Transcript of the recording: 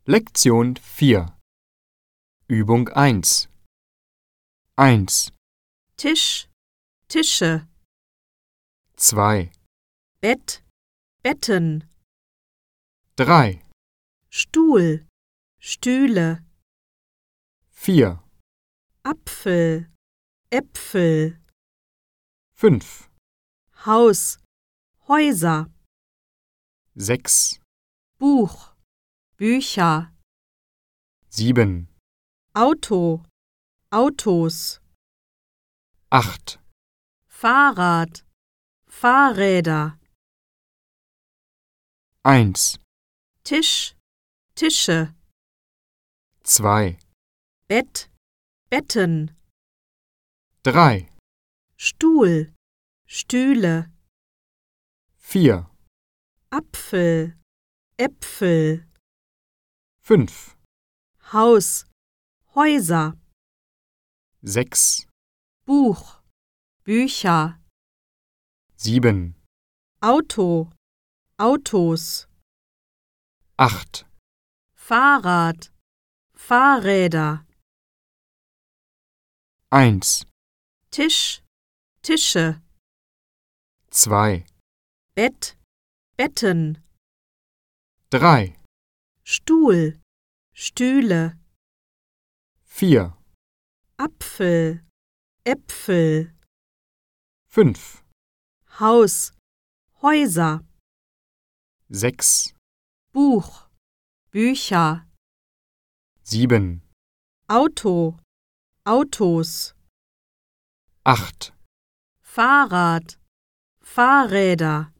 Lektion 4 Übung 1 1, Tisch, Tische, 2, Bett, Betten, 3, Stuhl, Stühle, 4, Apfel, Äpfel, 5, Haus, Häuser, 6, Buch, Bücher, 7, Auto, Autos, 8, Fahrrad, Fahrräder, 1, Tisch, Tische, 2, Bett, Betten, 3, Stuhl, Stühle, 4, Apfel, Äpfel, 5, Haus, Häuser, 6, Buch, Bücher, 7, Auto, Autos, 8, Fahrrad, Fahrräder, 1, Tisch, Tische, 2, Bett, Betten, 3, Stuhl, Stühle, 4, Apfel, Äpfel, 5, Haus, Häuser, 6, Buch, Bücher, 7, Auto, Autos, 8, Fahrrad, Fahrräder,